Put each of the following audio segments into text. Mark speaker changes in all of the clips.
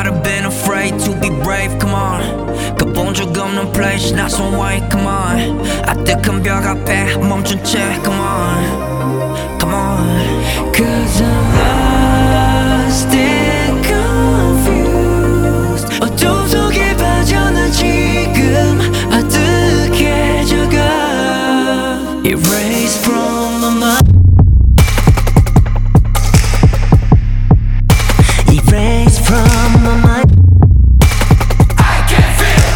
Speaker 1: might have been afraid to be brave, come on. 가본 적 없는 place, 낯선 way, come on. 아득한 벽 앞에 멈춘 채, come on, come on. Cause I'm lost and confused. 어둠 속에 빠져나 지금 아득해져가. Erase from my mind. Erase from my mind. I can feel.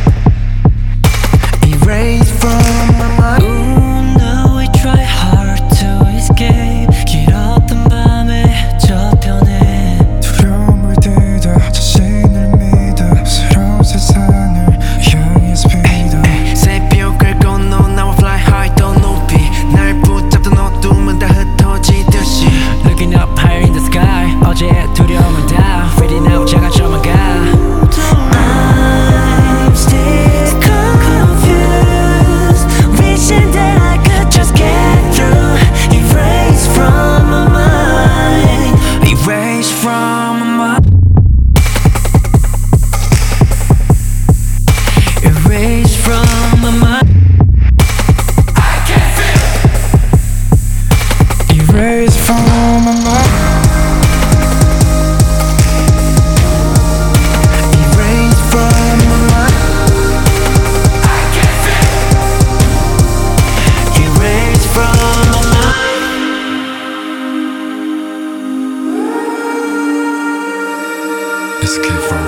Speaker 1: Erase from my mind. Ooh, now I try hard to escape. 길었던 밤의 저편에
Speaker 2: 두려움을 딛어 자신을 믿어 새로운 세상을 향해 speed.
Speaker 1: 새벽을 건너 나와 fly high 더 높이 날 붙잡던 어둠은 다 흩어지듯이 Looking up higher in the sky 어제의 두려움은 다 fading out 작아져만 가 I'm still confused Wishing that I could just get through Erase from my mind Erase from my mind Erase from my mind I can feel
Speaker 2: Erase from my mind.
Speaker 1: Erase from my mind I can feel Erase from my mind
Speaker 2: Escape from